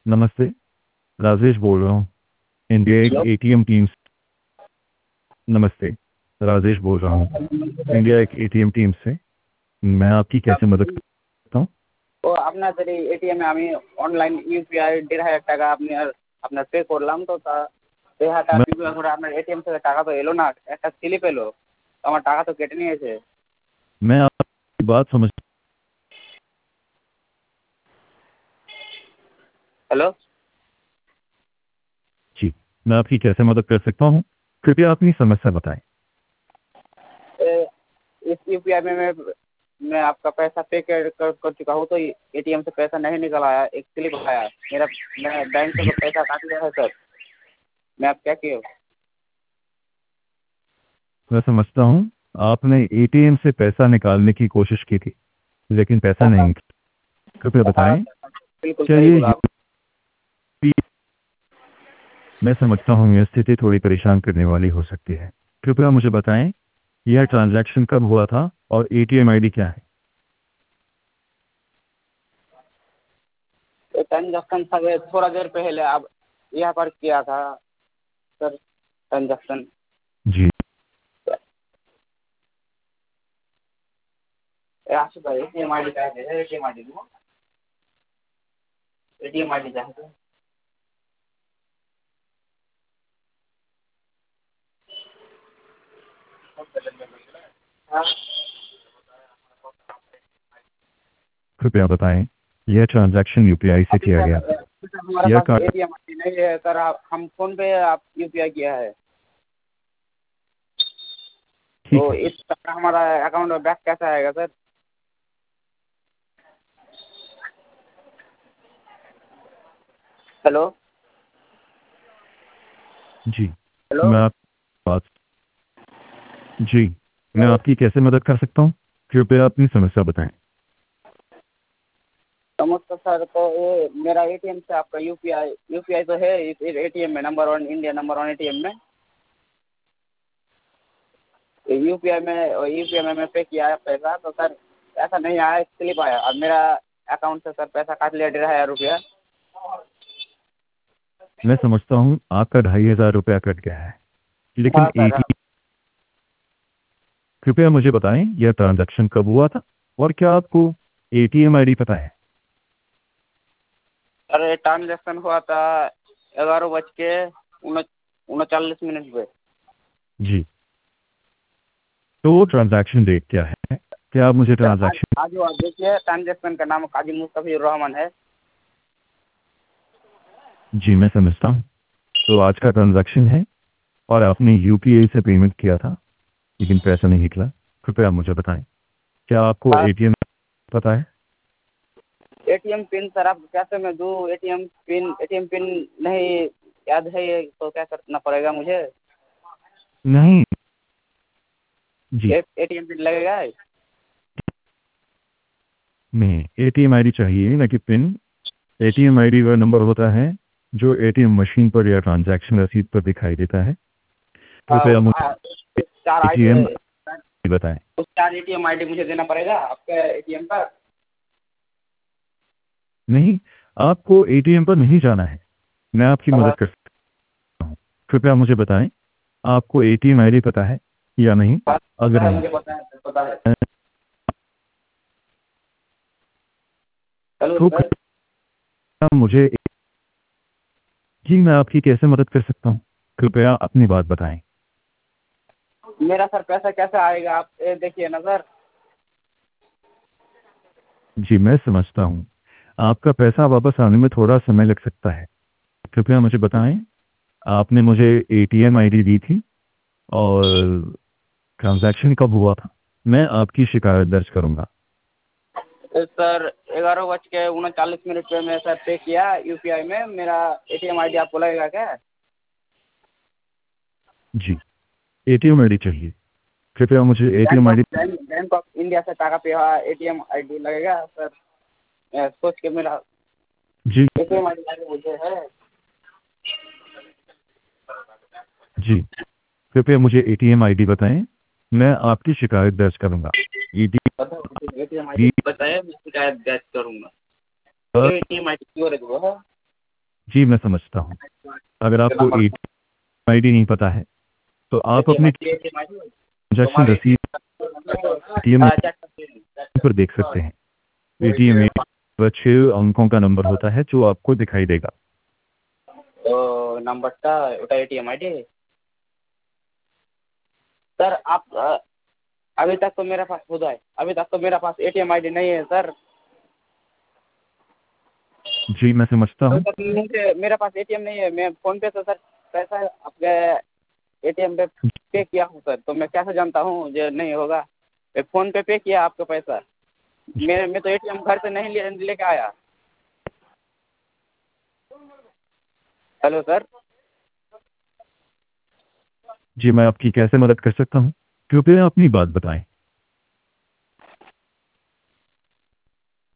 नमस्ते। राजेश बोल रहा हूँ, इंडिया एक हेलो। एटीएम टीम से। नमस्ते। राजेश बोल रहा हूँ, इंडिया एक एटीएम टीम से। मैं आपकी कैसे मदद कर सकता हूँ? তো আপনাদের এই এটিএমে আমি অনলাইন ইউপিআই 1,500 টাকা আপনার পে করলাম। তো তা 1,500 টাকা मैं পে করার পরে আপনার এটিএম থেকে টাকা তো এলো না, একটা স্লিপ এলো। আমার টাকা তো কেটে নিয়েছে। मैं आपकी बात समझ। হ্যালো। जी, मैं आपकी कैसे मदद कर सकता हूँ? कृपया अपनी समस्या बताएं। इस यूपीआई में मैं आपका पैसा पे कर चुका हूँ, तो एटीएम से पैसा नहीं निकल आया, एक स्लिप आया मेरा। मैं बैंक से जी, तो पैसा काट लिया है सर। मैं अब क्या किया? मैं समझता हूँ। आपने एटीएम से पैसा निकालने की कोशिश की थी, लेकिन पैसा नहीं निकला। कृपया हाँ बताएं, सर, बिल्कुल क्या सही ये बोला आप। मैं समझता हूँ यह स्थिति थोड़ी परेशान करने वाली हो सकती है। कृपया मुझे बताएं, यह ट्रांजैक्शन कब हुआ था और एटीएम आईडी क्या है? ट्रांजेक्शन था थोड़ा देर पहले, अब यहाँ पर किया था सर ट्रांजेक्शन। जी, आशु भाई एटीएम आई डी का है, एटीएम आई डी दो, एटीएम आई डी का है। हाँ कृपया बताएं, यह ट्रांजैक्शन यूपीआई से अभी किया सर, गया था? सर हमारे यह पास कार्ड एटीएम आई डी नहीं है सर। आप हम फोन पे आप यूपीआई किया है, ठीक तो है। इस तरह हमारा अकाउंट में बैक कैसे आएगा सर? हेलो। जी, हेलो। मैं आप बात जी, मैं आपकी कैसे मदद कर सकता हूँ? कृपया अपनी समस्या बताएं। समझता सर, तो ये मेरा एटीएम से आपका यूपीआई यूपीआई तो है इस एटीएम में, नंबर 1 इंडिया नंबर 1 एटीएम में। यूपीआई में मैं पे किया है पैसा, तो सर पैसा नहीं आया, स्लिप आया। अब मेरा अकाउंट से सर पैसा काट लिया 1,500 रुपया। मैं समझता हूँ आपका 2,500 रुपया कट गया है, लेकिन हाँ सर। हाँ एटीएम कृपया मुझे बताएं, यह ट्रांजैक्शन कब हुआ था और क्या आपको एटीएम आईडी पता है? सर, ये ट्रांजेक्शन हुआ था 11:39 पे। जी, तो ट्रांजैक्शन डेट क्या है? क्या आप मुझे सर आज ट्रांजैक्शन आज वो आप देखिए, ट्रांजेक्शन का नाम काजी मुस्तफिजुर रहमान है। जी, मैं समझता हूँ। तो आज का ट्रांजैक्शन है और आपने यूपीआई से पेमेंट किया था, लेकिन पैसा नहीं निकला। कृपया मुझे बताएं, क्या आपको हाँ, एटीएम पता है? एटीएम पिन सर आप कैसे मैं दूँ? एटीएम पिन नहीं याद है, ये तो क्या करना पड़ेगा मुझे? नहीं। जी, एटीएम पिन लगेगा? नहीं, एटीएम आईडी चाहिए ना कि पिन। एटीएम आईडी वह नंबर होता है जो एटीएम मशीन पर या ट्रांजैक्शन रसीद पर दिखाई देता है। कृपया मुझे उस चार आईडी एटीएम बताएं। उस 4 एटीएम आईडी मुझे देना पड़ेगा आपके एटीएम पर? नहीं, आपको एटीएम पर नहीं जाना है। मैं आपकी मदद कर सकता हूँ। कृपया मुझे बताएं, आपको एटीएम आईडी पता है या नहीं? अगर पता है, नहीं, मुझे पता है, पता है। हेलो तो सर। कृपया मुझे जी, मैं आपकी कैसे मदद कर सकता हूँ? कृपया अपनी बात बताएं। मेरा सर पैसा कैसे आएगा? आप ये देखिए ना सर। जी, मैं समझता हूँ। आपका पैसा वापस आने में थोड़ा समय लग सकता है। कृपया मुझे बताएं, आपने मुझे एटीएम आईडी दी थी और ट्रांजैक्शन कब हुआ था? मैं आपकी शिकायत दर्ज करूंगा। सर 11:39 पे मैं सर पे किया यूपीआई में। मेरा एटीएम आईडी आपको लगेगा क्या? जी, एटीएम आईडी चाहिए। कृपया मुझे ATM ID. Bank of India से टाका पे एटीएम आईडी लगेगा सर? सोच के मेरा जी, एटीएम आईडी लाके मुझे है। जी, कृपया मुझे एटीएम आईडी बताएं। मैं आपकी शिकायत दर्ज करूंगा। एटीएम आईडी बताया, मैं शिकायत दर्ज करूंगा। एटीएम आईडी क्यों है वो है? जी मैं समझता हूँ। अगर आपको नंबर एटीएम आईडी नहीं पता है तो आप एटीएम अपने एटीएम आई डी ट्रांजैक्शन तुम्हारे रसीद एटीएम चेक पर देख सकते हैं। एटीएम में वह 6 अंकों का नंबर होता है जो आपको दिखाई देगा। तो नंबरটা ওটা एटीएम आईडी सर आप अभी तक तो मेरे पास खुदा है अभी तक तो मेरे पास एटीएम आईडी नहीं है सर जी मैं समझता अभी हूँ। तक मुझे मेरे पास एटीएम नहीं है मैं फ़ोन पे से सर पैसा आपके एटीएम पे किया हूँ सर तो मैं कैसे जानता हूँ जो नहीं होगा मैं फ़ोन पे किया आपका पैसा मैं तो एटीएम घर से नहीं लेके आया हेलो सर जी मैं आपकी कैसे मदद कर सकता हूँ? कृपया अपनी बात बताएं।